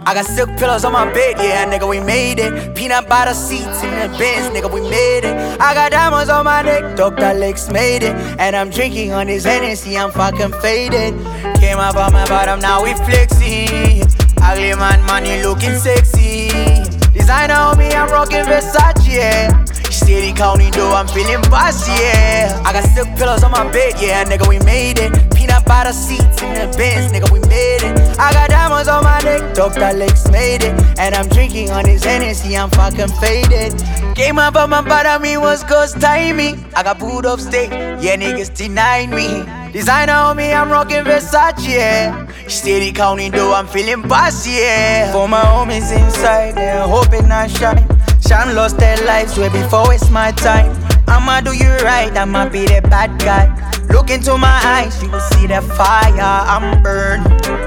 I got silk pillows on my bed, yeah, nigga, we made it. Peanut butter seats in the Benz, nigga, we made it. I got diamonds on my neck, Dr. Lex made it. And I'm drinking on this Hennessy, I'm fucking faded. Came up on my bottom, now we flexing. Ugly man, money looking sexy. Designer on me, I'm rocking Versace, yeah. Steady counting dough, I'm feeling bossy, yeah. I got silk pillows on my bed, yeah, nigga, we made it. Peanut butter seats in the Benz, nigga, we made it. I got diamonds on my neck, Dr. Lex made it. And I'm drinking on this Hennessy, I'm fucking faded. Came up on my bottom, me was ghost timing. I got booed up state, yeah, niggas denied me. Designer on me, I'm rocking Versace, yeah. Steady counting dough, I'm feeling bossy, yeah. For my homies inside, they're hoping I shine. Some lost their lives way before it's my time. I'ma do you right, I'ma be the bad guy. Look into my eyes, you will see the fire, I'm burning.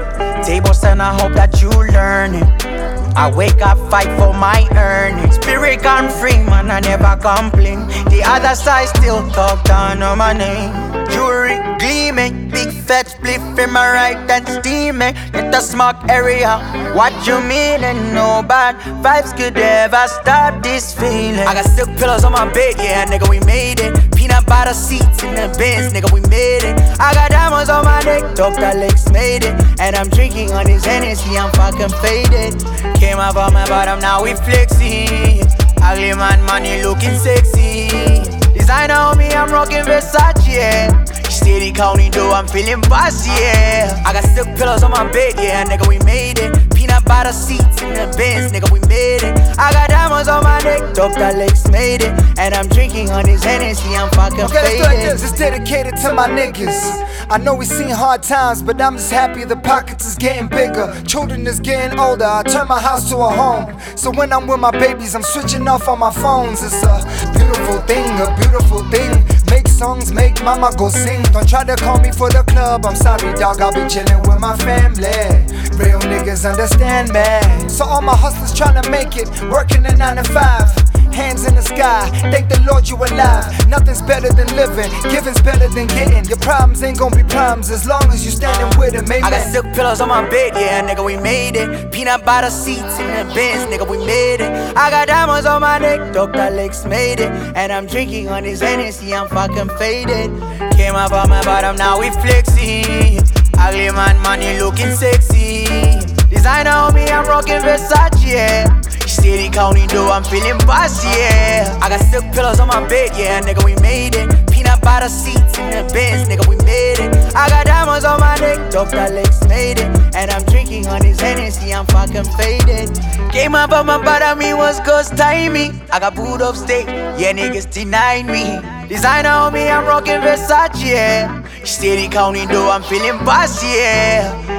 Tables and I hope that you learn it. I wake up, fight for my earnings. Spirit gone free, man, I never complain. The other side still talk down on my name. Jewelry gleaming, big fat spliff in my right and steaming. Hit the smoke area, what you mean and no bad vibes could ever stop this feeling. I got silk pillows on my bed, yeah, nigga, we made it. Peanut butter seats in the Benz, nigga, we made it. I got diamonds on my neck, Dr. Lex made it. And I'm drinking on this Hennessy, I'm fucking faded. Came up on my bottom, now we flexing. Ugly man, money looking sexy. Designer on me, I'm rocking Versace, yeah. Steady counting dough, I'm feeling bossy, yeah. I got silk pillows on my bed, yeah, nigga, we made it. Peanut butter seats in the Benz, nigga, we made it. I got diamonds on my neck, Dr. Lex made it. And I'm drinking on this Hennessy, I'm fucking faded. Let's do like this, it's dedicated to my niggas. I know we seen hard times, but I'm just happy the pockets is getting bigger. Children is getting older, I turn my house to a home. So when I'm with my babies, I'm switching off on my phones. It's a beautiful thing, a beautiful thing. Make songs, make mama go sing. Don't try to call me for the club, I'm sorry dog, I'll be chillin' with my family. Real niggas understand me. So all my hustlers tryna make it, working a 9 to 5. Hands in the sky, thank the Lord you alive. Nothing's better than living, giving's better than getting. Your problems ain't gonna be problems as long as you standing with it, amen. I got silk pillows on my bed, yeah, nigga, we made it. Peanut butter seats in the Benz, nigga, we made it. I got diamonds on my neck, Dr. Lex made it. And I'm drinking on this Hennessy, I'm fucking faded. Came up on my bottom, now we flexing. Ugly man, money looking sexy. Designer on me, I'm rocking Versace, yeah. Steady counting dough, I'm feeling bossy, yeah. I got silk pillows on my bed, yeah, nigga, we made it. Peanut butter seats in the Benz, nigga, we made it. I got diamonds on my neck, Dr. Lex made it. And I'm drinking on this Hennessy, I'm fucking faded. Came up on my bottom, me was ghost timing. I got booed up state, yeah, niggas denied me. Designer on me, I'm rocking Versace, yeah. Steady counting dough, I'm feeling bossy, yeah.